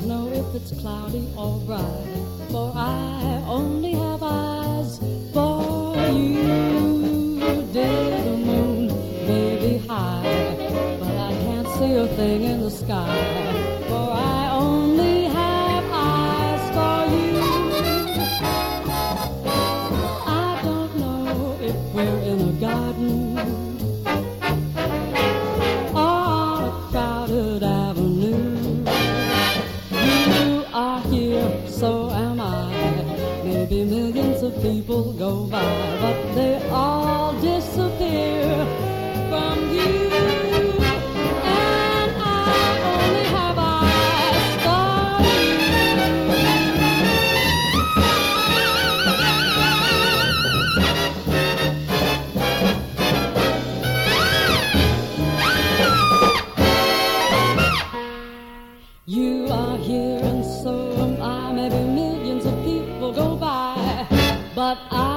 don't know if it's cloudy or bright, for I only have eyes for you. Dear the moon may be high, but I can't see a thing in the sky, for I only have eyes for you. I don't know if we're in a garden or on a crowded avenue. You are here, so am I. Maybe millions of people go by, but they all disappear from you. And I only have eyes for you. You are here and so am I. Maybe millions of people go by, but I